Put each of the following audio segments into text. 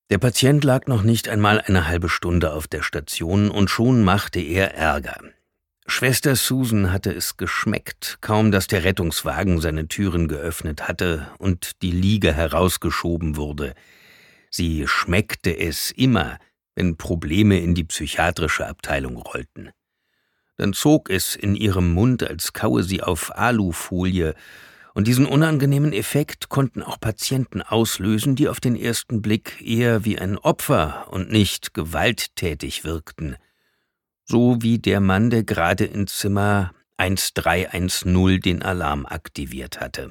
Der Patient lag noch nicht einmal eine halbe Stunde auf der Station und schon machte er Ärger. Schwester Susan hatte es geschmeckt, kaum dass der Rettungswagen seine Türen geöffnet hatte und die Liege herausgeschoben wurde. Sie schmeckte es immer, wenn Probleme in die psychiatrische Abteilung rollten. Dann zog es in ihrem Mund, als kaue sie auf Alufolie, und diesen unangenehmen Effekt konnten auch Patienten auslösen, die auf den ersten Blick eher wie ein Opfer und nicht gewalttätig wirkten. So wie der Mann, der gerade in Zimmer 1310 den Alarm aktiviert hatte.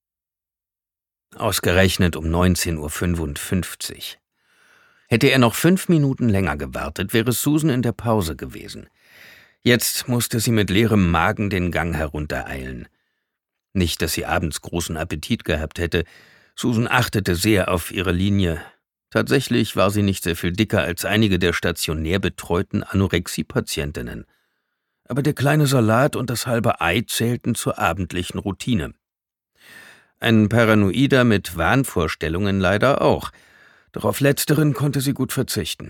Ausgerechnet um 19:55 Uhr. Hätte er noch 5 Minuten länger gewartet, wäre Susan in der Pause gewesen. Jetzt musste sie mit leerem Magen den Gang heruntereilen. Nicht, dass sie abends großen Appetit gehabt hätte. Susan achtete sehr auf ihre Linie. Tatsächlich war sie nicht sehr viel dicker als einige der stationär betreuten Anorexie-Patientinnen. Aber der kleine Salat und das halbe Ei zählten zur abendlichen Routine. Ein Paranoider mit Wahnvorstellungen leider auch, doch auf letzteren konnte sie gut verzichten.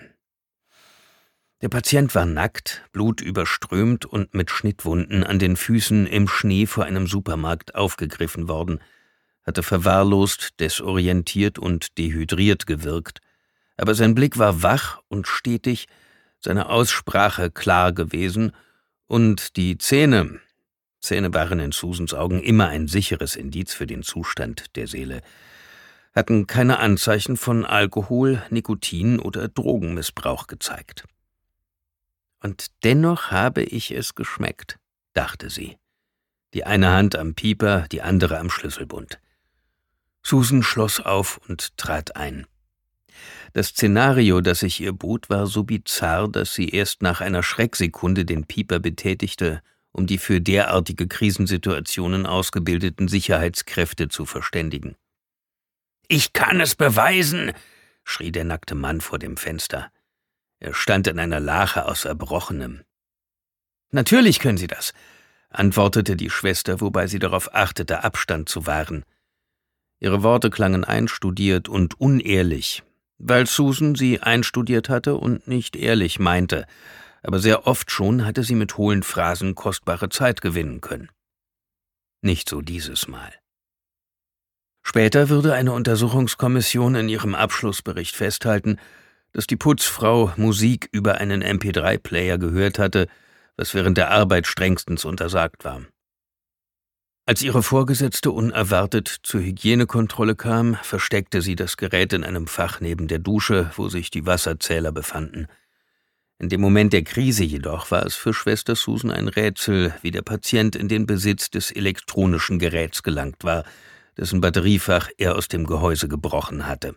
Der Patient war nackt, blutüberströmt und mit Schnittwunden an den Füßen im Schnee vor einem Supermarkt aufgegriffen worden, hatte verwahrlost, desorientiert und dehydriert gewirkt, aber sein Blick war wach und stetig, seine Aussprache klar gewesen und die Zähne waren in Susans Augen immer ein sicheres Indiz für den Zustand der Seele, hatten keine Anzeichen von Alkohol, Nikotin oder Drogenmissbrauch gezeigt. Und dennoch habe ich es geschmeckt, dachte sie. Die eine Hand am Pieper, die andere am Schlüsselbund. Susan schloss auf und trat ein. Das Szenario, das sich ihr bot, war so bizarr, dass sie erst nach einer Schrecksekunde den Pieper betätigte, um die für derartige Krisensituationen ausgebildeten Sicherheitskräfte zu verständigen. »Ich kann es beweisen«, schrie der nackte Mann vor dem Fenster. Er stand in einer Lache aus Erbrochenem. »Natürlich können Sie das«, antwortete die Schwester, wobei sie darauf achtete, Abstand zu wahren. Ihre Worte klangen einstudiert und unehrlich, weil Susan sie einstudiert hatte und nicht ehrlich meinte, aber sehr oft schon hatte sie mit hohlen Phrasen kostbare Zeit gewinnen können. Nicht so dieses Mal. Später würde eine Untersuchungskommission in ihrem Abschlussbericht festhalten, dass die Putzfrau Musik über einen MP3-Player gehört hatte, was während der Arbeit strengstens untersagt war. Als ihre Vorgesetzte unerwartet zur Hygienekontrolle kam, versteckte sie das Gerät in einem Fach neben der Dusche, wo sich die Wasserzähler befanden. In dem Moment der Krise jedoch war es für Schwester Susan ein Rätsel, wie der Patient in den Besitz des elektronischen Geräts gelangt war, dessen Batteriefach er aus dem Gehäuse gebrochen hatte.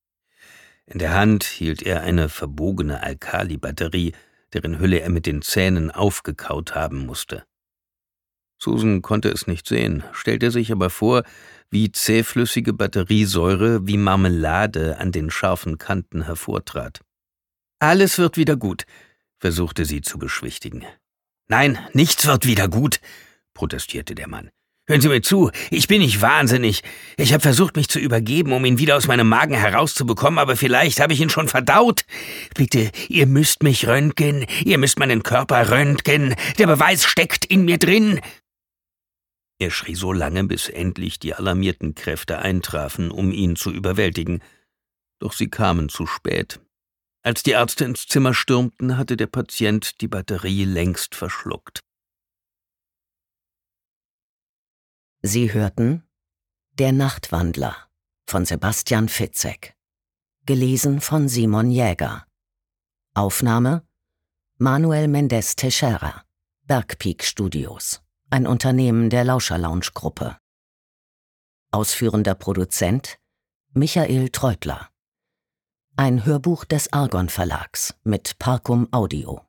In der Hand hielt er eine verbogene Alkali-Batterie, deren Hülle er mit den Zähnen aufgekaut haben musste. Susan konnte es nicht sehen, stellte sich aber vor, wie zähflüssige Batteriesäure wie Marmelade an den scharfen Kanten hervortrat. »Alles wird wieder gut«, versuchte sie zu beschwichtigen. »Nein, nichts wird wieder gut«, protestierte der Mann. »Hören Sie mir zu, ich bin nicht wahnsinnig. Ich habe versucht, mich zu übergeben, um ihn wieder aus meinem Magen herauszubekommen, aber vielleicht habe ich ihn schon verdaut. Bitte, ihr müsst mich röntgen, ihr müsst meinen Körper röntgen. Der Beweis steckt in mir drin.« Er schrie so lange, bis endlich die alarmierten Kräfte eintrafen, um ihn zu überwältigen. Doch sie kamen zu spät. Als die Ärzte ins Zimmer stürmten, hatte der Patient die Batterie längst verschluckt. Sie hörten Der Nachtwandler von Sebastian Fitzek. Gelesen von Simon Jäger. Aufnahme Manuel Mendez Teixeira, Bergpeak Studios, ein Unternehmen der Lauscher-Lounge-Gruppe. Ausführender Produzent Michael Treutler. Ein Hörbuch des Argon Verlags mit Parcum Audio.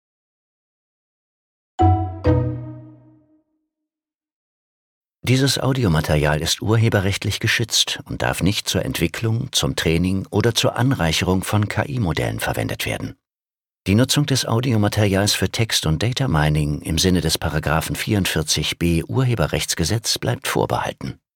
Dieses Audiomaterial ist urheberrechtlich geschützt und darf nicht zur Entwicklung, zum Training oder zur Anreicherung von KI-Modellen verwendet werden. Die Nutzung des Audiomaterials für Text- und Data Mining im Sinne des § 44b Urheberrechtsgesetz bleibt vorbehalten.